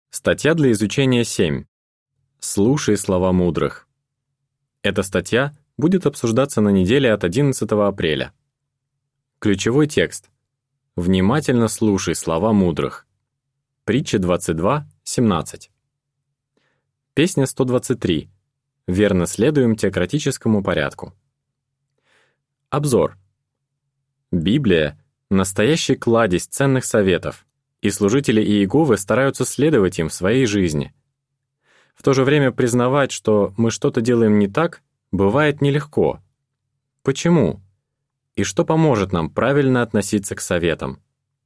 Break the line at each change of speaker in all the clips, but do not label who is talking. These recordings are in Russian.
Статья для изучения 7. Слушай слова мудрых. Эта статья будет обсуждаться на неделе от 11 апреля. Ключевой текст. Внимательно слушай слова мудрых. Притча 22:17. Песня 123. Верно следуем теократическому порядку. Обзор. Библия — настоящий кладезь ценных советов, и служители Иеговы стараются следовать им в своей жизни. В то же время признавать, что мы что-то делаем не так, бывает нелегко. Почему? И что поможет нам правильно относиться к советам?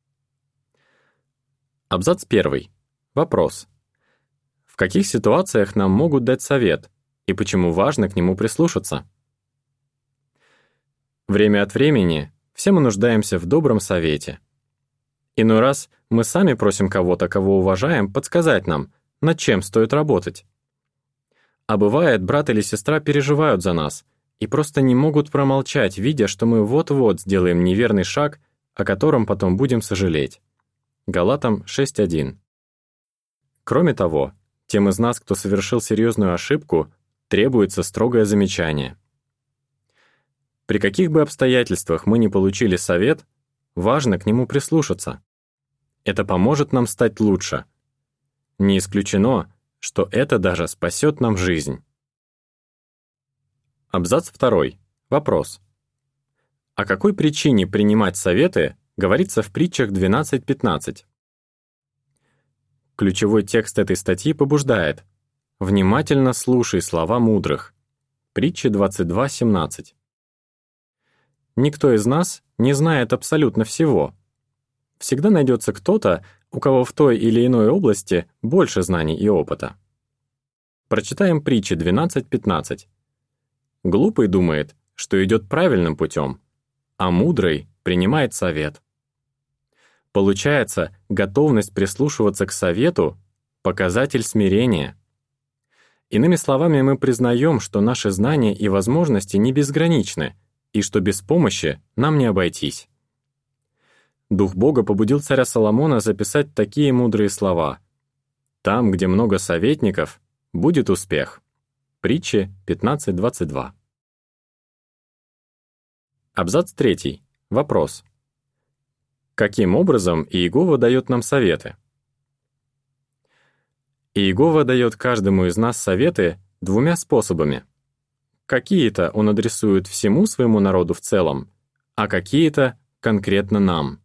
Абзац 1. Вопрос. В каких ситуациях нам могут дать совет, и почему важно к нему прислушаться? Время от времени все мы нуждаемся в добром совете. Иной раз мы сами просим кого-то, кого уважаем, подсказать нам, над чем стоит работать. А бывает, брат или сестра переживают за нас и просто не могут промолчать, видя, что мы вот-вот сделаем неверный шаг, о котором потом будем сожалеть. Галатам 6:1. Кроме того, тем из нас, кто совершил серьезную ошибку, требуется строгое замечание. При каких бы обстоятельствах мы не получили совет, важно к нему прислушаться. Это поможет нам стать лучше. Не исключено, что это даже спасет нам жизнь. Абзац 2. Вопрос. О какой причине принимать советы говорится в притчах 12:15? Ключевой текст этой статьи побуждает: внимательно слушай слова мудрых. Притча 22:17. Никто из нас не знает абсолютно всего. Всегда найдется кто-то, у кого в той или иной области больше знаний и опыта. Прочитаем притчи 12:15. Глупый думает, что идет правильным путем, а мудрый принимает совет. Получается, готовность прислушиваться к совету — показатель смирения. Иными словами, мы признаем, что наши знания и возможности не безграничны, и что без помощи нам не обойтись. Дух Бога побудил царя Соломона записать такие мудрые слова: «Там, где много советников, будет успех». Притчи 15:22. Абзац 3. Вопрос. Каким образом Иегова дает нам советы? Иегова дает каждому из нас советы двумя способами. Какие-то он адресует всему своему народу в целом, а какие-то конкретно нам.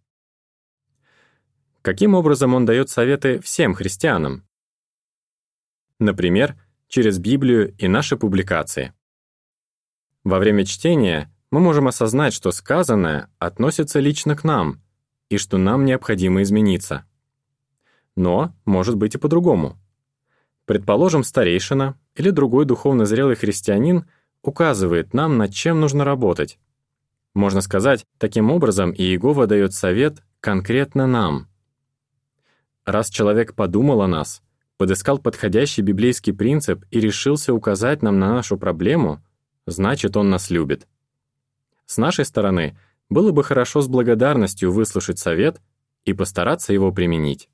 Каким образом он дает советы всем христианам? Например, через Библию и наши публикации. Во время чтения мы можем осознать, что сказанное относится лично к нам, и что нам необходимо измениться. Но может быть и по-другому. Предположим, старейшина или другой духовно зрелый христианин указывает нам, над чем нужно работать. Можно сказать, таким образом Иегова дает совет конкретно нам. Раз человек подумал о нас, подыскал подходящий библейский принцип и решился указать нам на нашу проблему, значит, он нас любит. С нашей стороны, было бы хорошо с благодарностью выслушать совет и постараться его применить.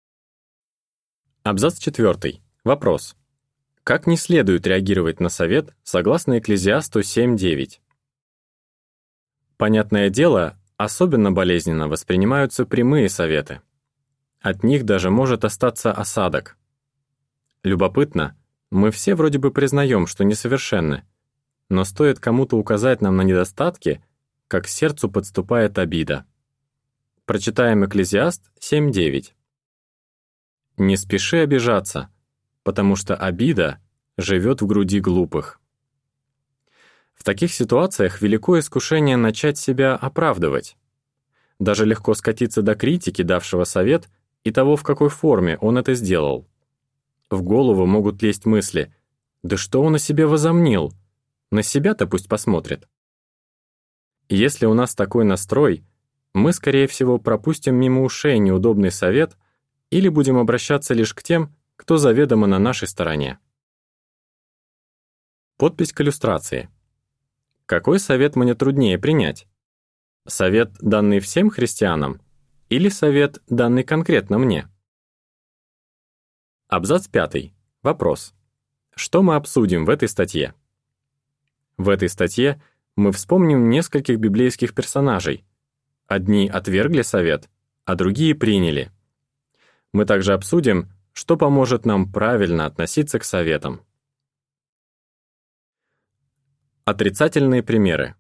Абзац 4. Вопрос. Как не следует реагировать на совет согласно Экклезиасту 7:9? Понятное дело, особенно болезненно воспринимаются прямые советы. От них даже может остаться осадок. Любопытно, мы все вроде бы признаем, что несовершенны, но стоит кому-то указать нам на недостатки, как к сердцу подступает обида. Прочитаем Экклезиаст 7:9. «Не спеши обижаться, потому что обида живет в груди глупых». В таких ситуациях великое искушение начать себя оправдывать. Даже легко скатиться до критики давшего совет и того, в какой форме он это сделал. В голову могут лезть мысли: «Да что он о себе возомнил? На себя-то пусть посмотрит». Если у нас такой настрой, мы, скорее всего, пропустим мимо ушей неудобный совет или будем обращаться лишь к тем, кто заведомо на нашей стороне. Подпись к иллюстрации. Какой совет мне труднее принять? Совет, данный всем христианам, или совет, данный конкретно мне? Абзац 5. Вопрос. Что мы обсудим в этой статье? В этой статье мы вспомним нескольких библейских персонажей. Одни отвергли совет, а другие приняли. Мы также обсудим, что поможет нам правильно относиться к советам. Отрицательные примеры.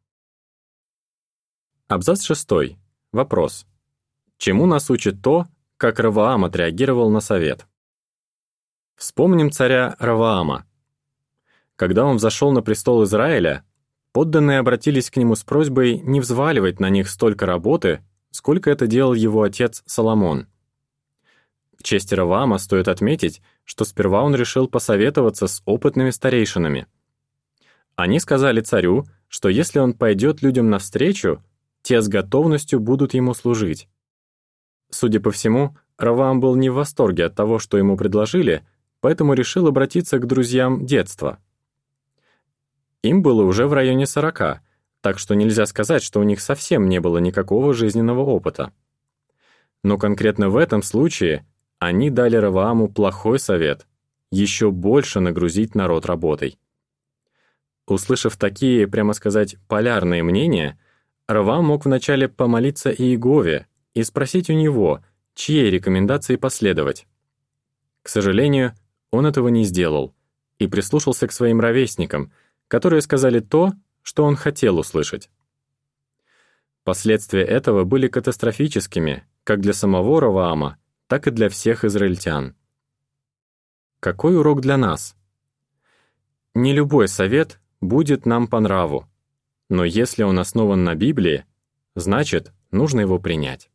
Абзац 6. Вопрос. Чему нас учит то, как Ровоам отреагировал на совет? Вспомним царя Ровоама. Когда он взошел на престол Израиля, подданные обратились к нему с просьбой не взваливать на них столько работы, сколько это делал его отец Соломон. В честь Ровоама стоит отметить, что сперва он решил посоветоваться с опытными старейшинами. Они сказали царю, что если он пойдет людям навстречу, те с готовностью будут ему служить. Судя по всему, Ровоам был не в восторге от того, что ему предложили, поэтому решил обратиться к друзьям детства. Им было уже в районе 40, так что нельзя сказать, что у них совсем не было никакого жизненного опыта. Но конкретно в этом случае они дали Ровоаму плохой совет — еще больше нагрузить народ работой. Услышав такие, прямо сказать, полярные мнения, Ровоам мог вначале помолиться Иегове и спросить у него, чьей рекомендации последовать. К сожалению, он этого не сделал и прислушался к своим ровесникам, которые сказали то, что он хотел услышать. Последствия этого были катастрофическими как для самого Ровоама, так и для всех израильтян. Какой урок для нас? Не любой совет будет нам по нраву, но если он основан на Библии, значит, нужно его принять.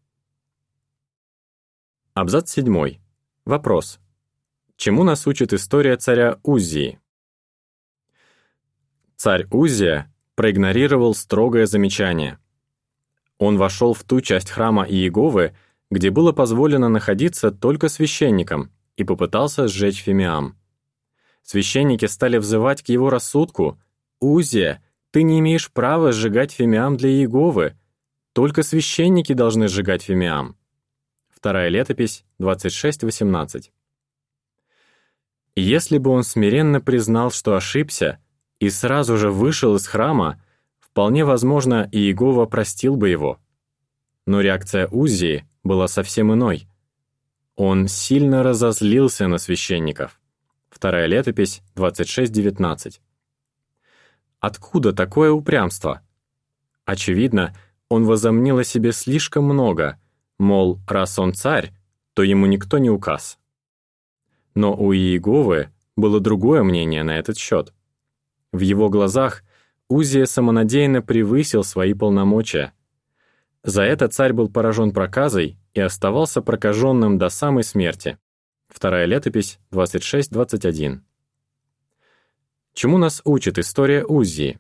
Абзац 7. Вопрос. Чему нас учит история царя Уззии? Царь Уззия проигнорировал строгое замечание. Он вошел в ту часть храма Иеговы, где было позволено находиться только священникам, и попытался сжечь фимиам. Священники стали взывать к его рассудку: «Уззия, ты не имеешь права сжигать фимиам для Иеговы, только священники должны сжигать фимиам». Вторая летопись, 26:18. Если бы он смиренно признал, что ошибся, и сразу же вышел из храма, вполне возможно, Иегова простил бы его. Но реакция Уззии была совсем иной. Он сильно разозлился на священников. Вторая летопись, 26:19. Откуда такое упрямство? Очевидно, он возомнил о себе слишком много, мол, раз он царь, то ему никто не указ. Но у Иеговы было другое мнение на этот счет. В его глазах Уззия самонадеянно превысил свои полномочия. За это царь был поражен проказой и оставался прокаженным до самой смерти. Вторая летопись, 26:21. Чему нас учит история Уззии?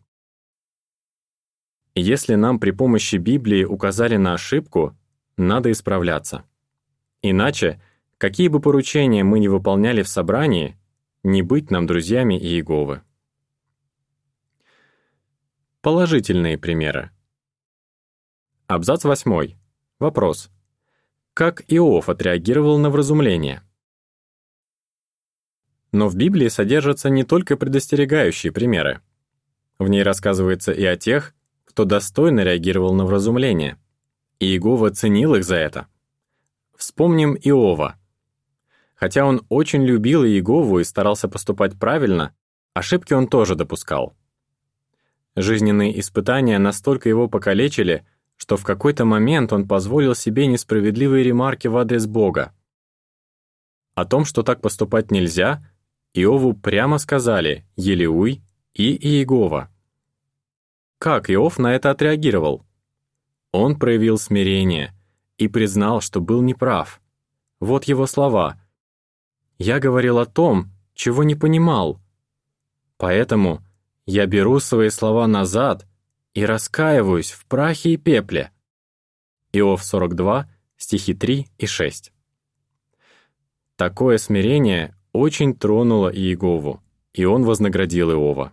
Если нам при помощи Библии указали на ошибку, надо исправляться. Иначе, какие бы поручения мы ни выполняли в собрании, не быть нам друзьями Иеговы. Положительные примеры. Абзац 8. Вопрос. Как Иов отреагировал на вразумление? Но в Библии содержатся не только предостерегающие примеры. В ней рассказывается и о тех, кто достойно реагировал на вразумление. И Иегова ценил их за это. Вспомним Иова. Хотя он очень любил Иегову и старался поступать правильно, ошибки он тоже допускал. Жизненные испытания настолько его покалечили, что в какой-то момент он позволил себе несправедливые ремарки в адрес Бога. О том, что так поступать нельзя, Иову прямо сказали Елеуй и Иегова. Как Иов на это отреагировал? Он проявил смирение и признал, что был неправ. Вот его слова: «Я говорил о том, чего не понимал. Поэтому я беру свои слова назад и раскаиваюсь в прахе и пепле». Иов 42, стихи 3 и 6. Такое смирение очень тронуло Иегову, и он вознаградил Иова.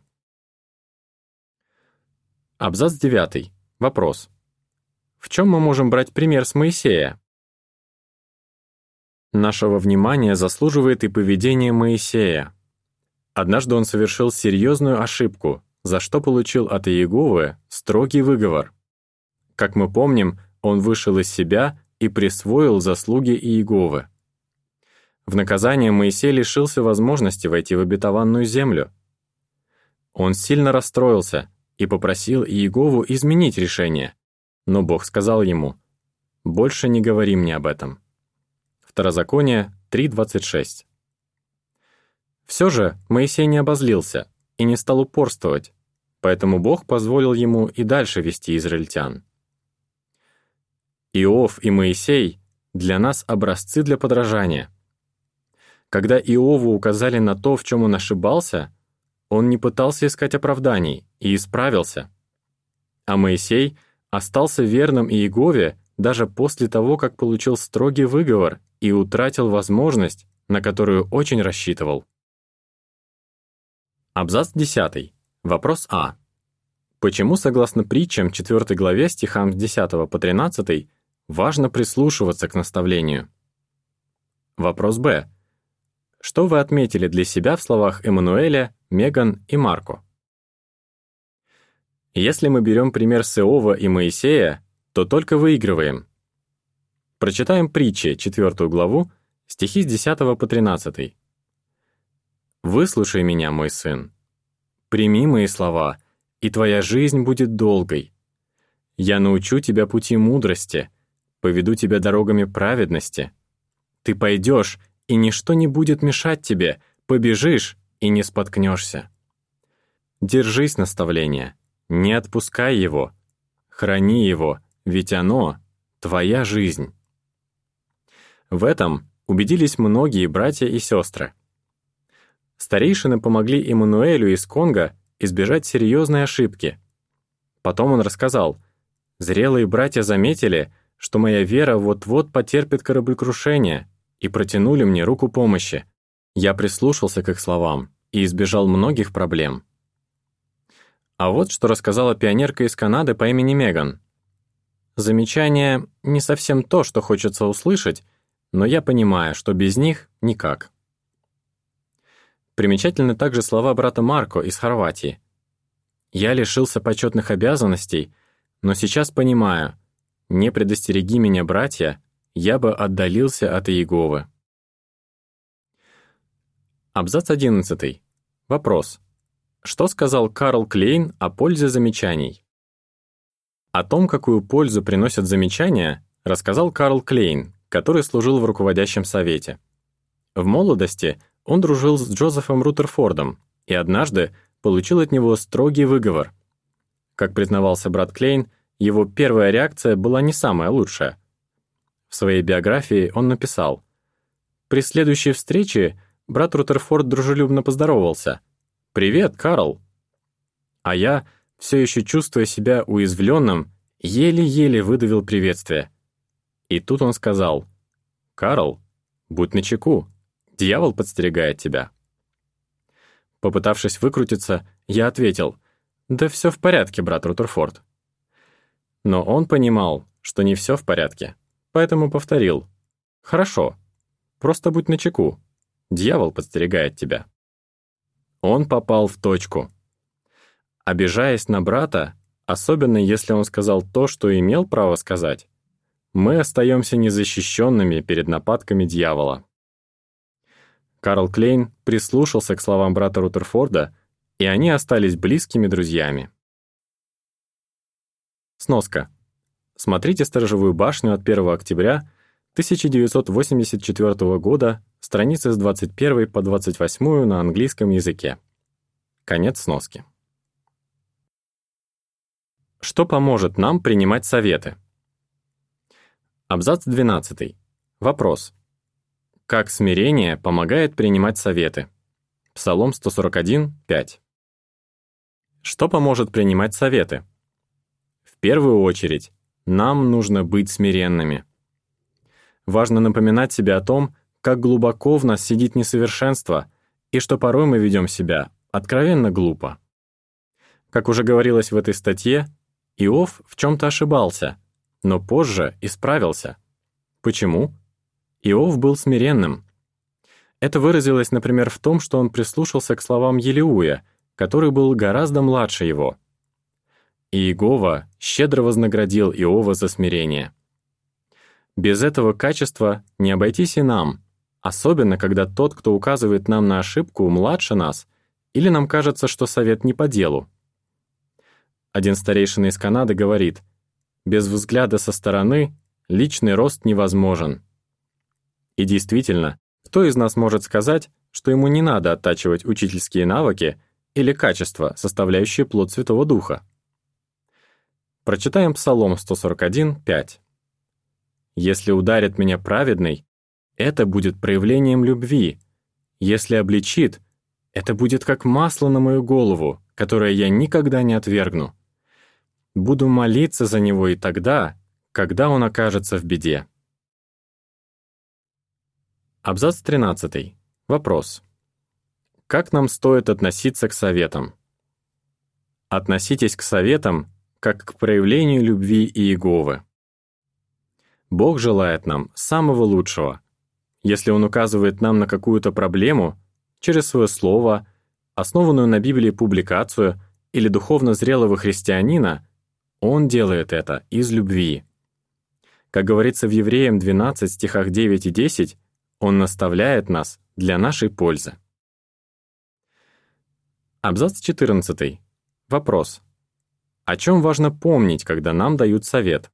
Абзац 9. Вопрос. В чем мы можем брать пример с Моисея? Нашего внимания заслуживает и поведение Моисея. Однажды он совершил серьезную ошибку, за что получил от Иеговы строгий выговор. Как мы помним, он вышел из себя и присвоил заслуги Иеговы. В наказание Моисей лишился возможности войти в обетованную землю. Он сильно расстроился и попросил Иегову изменить решение, но Бог сказал ему: «Больше не говори мне об этом». Второзаконие 3:26. Все же Моисей не обозлился и не стал упорствовать, поэтому Бог позволил ему и дальше вести израильтян. Иов и Моисей для нас образцы для подражания. Когда Иову указали на то, в чем он ошибался, он не пытался искать оправданий и исправился. А Моисей остался верным Иегове даже после того, как получил строгий выговор и утратил возможность, на которую очень рассчитывал. Абзац 10. Вопрос А. Почему, согласно притчам 4 главе стихам с 10 по 13, важно прислушиваться к наставлению? Вопрос Б. Что вы отметили для себя в словах Эммануэля, Меган и Марко? Если мы берем пример с Иова и Моисея, то только выигрываем. Прочитаем притчи, 4 главу, стихи с 10 по 13. «Выслушай меня, мой сын, прими мои слова, и твоя жизнь будет долгой. Я научу тебя пути мудрости, поведу тебя дорогами праведности. Ты пойдешь, и ничто не будет мешать тебе, побежишь, и не споткнешься. Держись наставления, не отпускай его, храни его, ведь оно — твоя жизнь». В этом убедились многие братья и сестры. Старейшины помогли Эммануэлю из Конго избежать серьезной ошибки. Потом он рассказал: «Зрелые братья заметили, что моя вера вот-вот потерпит кораблекрушение, и протянули мне руку помощи. Я прислушался к их словам и избежал многих проблем». А вот что рассказала пионерка из Канады по имени Меган. «Замечания не совсем то, что хочется услышать, но я понимаю, что без них никак». Примечательны также слова брата Марко из Хорватии. «Я лишился почетных обязанностей, но сейчас понимаю, не предостереги меня, братья, я бы отдалился от Иеговы». Абзац 11. Вопрос. Что сказал Карл Клейн о пользе замечаний? О том, какую пользу приносят замечания, рассказал Карл Клейн, который служил в руководящем совете. В молодости он дружил с Джозефом Рутерфордом и однажды получил от него строгий выговор. Как признавался брат Клейн, его первая реакция была не самая лучшая. В своей биографии он написал: «При следующей встрече брат Рутерфорд дружелюбно поздоровался: «Привет, Карл!» А я, все еще чувствуя себя уязвленным, еле-еле выдавил приветствие. И тут он сказал: «Карл, будь начеку, дьявол подстерегает тебя». Попытавшись выкрутиться, я ответил: «Да все в порядке, брат Рутерфорд». Но он понимал, что не все в порядке, поэтому повторил: «Хорошо, просто будь начеку, дьявол подстерегает тебя». Он попал в точку. Обижаясь на брата, особенно если он сказал то, что имел право сказать, мы остаемся незащищенными перед нападками дьявола. Карл Клейн прислушался к словам брата Рутерфорда, и они остались близкими друзьями. Сноска. Смотрите «Сторожевую башню» от 1 октября 1984 года, страницы с 21 по 28 на английском языке. Конец сноски. Что поможет нам принимать советы? Абзац 12. Вопрос. Как смирение помогает принимать советы? Псалом 141, 5. Что поможет принимать советы? В первую очередь, нам нужно быть смиренными. Важно напоминать себе о том, как глубоко в нас сидит несовершенство, и что порой мы ведем себя откровенно глупо. Как уже говорилось в этой статье, Иов в чем-то ошибался, но позже исправился. Почему? Иов был смиренным. Это выразилось, например, в том, что он прислушался к словам Елиуя, который был гораздо младше его. И Иегова щедро вознаградил Иова за смирение. Без этого качества не обойтись и нам, особенно когда тот, кто указывает нам на ошибку, младше нас, или нам кажется, что совет не по делу. Один старейшина из Канады говорит: «Без взгляда со стороны личный рост невозможен». И действительно, кто из нас может сказать, что ему не надо оттачивать учительские навыки или качества, составляющие плод Святого Духа? Прочитаем Псалом 141, 5. «Если ударит меня праведный, это будет проявлением любви. Если обличит, это будет как масло на мою голову, которое я никогда не отвергну. Буду молиться за него и тогда, когда он окажется в беде». Абзац 13. Вопрос. Как нам стоит относиться к советам? Относитесь к советам как к проявлению любви Иеговы. Бог желает нам самого лучшего. Если Он указывает нам на какую-то проблему через свое слово, основанную на Библии публикацию или духовно зрелого христианина, Он делает это из любви. Как говорится в Евреям 12, стихах 9 и 10, Он наставляет нас для нашей пользы. Абзац 14. Вопрос. О чем важно помнить, когда нам дают совет?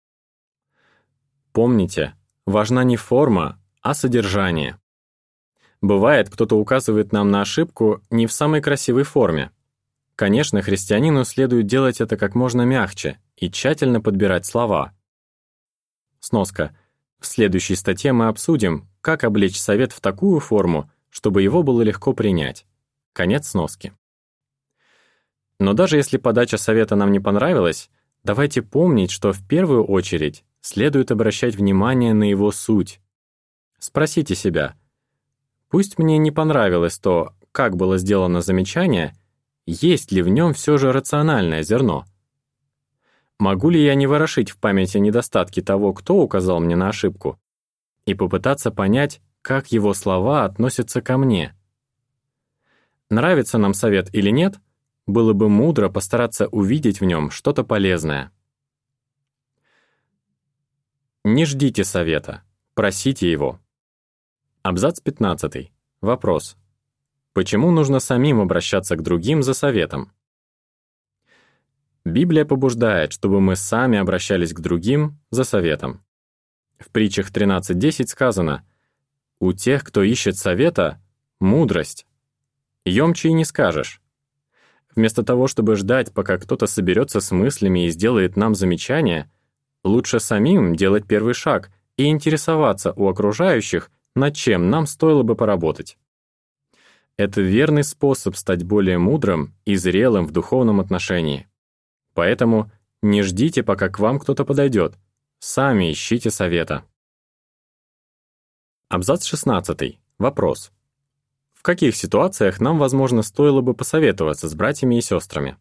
Помните, важна не форма, а содержание. Бывает, кто-то указывает нам на ошибку не в самой красивой форме. Конечно, христианину следует делать это как можно мягче и тщательно подбирать слова. Сноска. В следующей статье мы обсудим, как облечь совет в такую форму, чтобы его было легко принять. Конец сноски. Но даже если подача совета нам не понравилась, давайте помнить, что в первую очередь следует обращать внимание на его суть. Спросите себя: пусть мне не понравилось то, как было сделано замечание, есть ли в нем все же рациональное зерно? Могу ли я не ворошить в памяти недостатки того, кто указал мне на ошибку, и попытаться понять, как его слова относятся ко мне? Нравится нам совет или нет, было бы мудро постараться увидеть в нем что-то полезное. Не ждите совета, просите его. Абзац 15. Вопрос. Почему нужно самим обращаться к другим за советом? Библия побуждает, чтобы мы сами обращались к другим за советом. В притчах 13:10 сказано: «У тех, кто ищет совета, мудрость. Емче и не скажешь». Вместо того, чтобы ждать, пока кто-то соберется с мыслями и сделает нам замечание, лучше самим делать первый шаг и интересоваться у окружающих, над чем нам стоило бы поработать. Это верный способ стать более мудрым и зрелым в духовном отношении. Поэтому не ждите, пока к вам кто-то подойдет. Сами ищите совета. Абзац 16. Вопрос. В каких ситуациях нам, возможно, стоило бы посоветоваться с братьями и сестрами?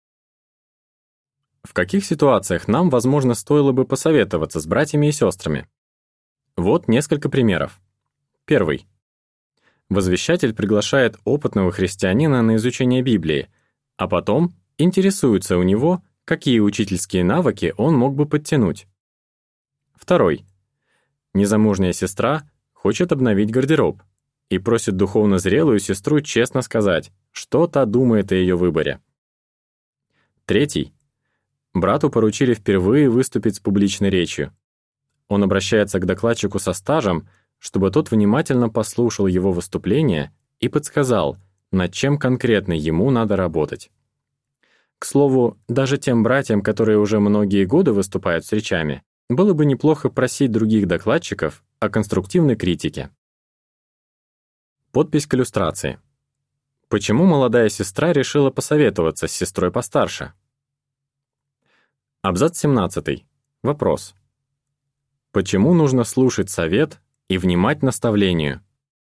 В каких ситуациях нам, возможно, стоило бы посоветоваться с братьями и сестрами? Вот несколько примеров. Первый. Возвещатель приглашает опытного христианина на изучение Библии, а потом интересуется у него, какие учительские навыки он мог бы подтянуть. Второй. Незамужняя сестра хочет обновить гардероб и просит духовно зрелую сестру честно сказать, что та думает о ее выборе. Третий. Брату поручили впервые выступить с публичной речью. Он обращается к докладчику со стажем, чтобы тот внимательно послушал его выступление и подсказал, над чем конкретно ему надо работать. К слову, даже тем братьям, которые уже многие годы выступают с речами, было бы неплохо просить других докладчиков о конструктивной критике. Подпись к иллюстрации. Почему молодая сестра решила посоветоваться с сестрой постарше? Абзац 17. Вопрос. Почему нужно слушать совет и внимать наставлению?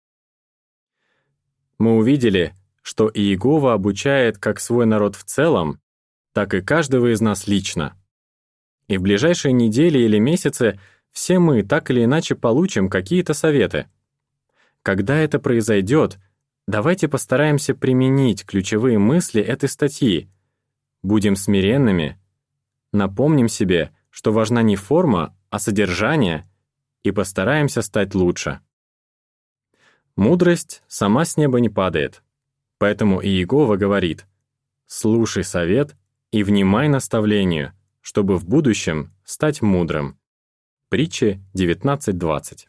Мы увидели, что Иегова обучает как свой народ в целом, так и каждого из нас лично. И в ближайшие недели или месяцы все мы так или иначе получим какие-то советы. Когда это произойдет, давайте постараемся применить ключевые мысли этой статьи. Будем смиренными, напомним себе, что важна не форма, а содержание, и постараемся стать лучше. Мудрость сама с неба не падает, поэтому Иегова говорит: «Слушай совет и внимай наставлению, чтобы в будущем стать мудрым». Притчи 19:20.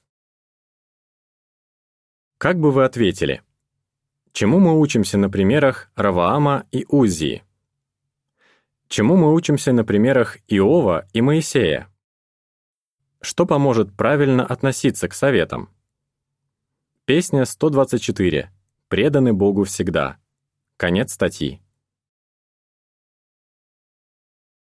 Как бы вы ответили? Чему мы учимся на примерах Раваама и Уззии? Чему мы учимся на примерах Иова и Моисея? Что поможет правильно относиться к советам? Песня 124. «Преданы Богу всегда». Конец статьи.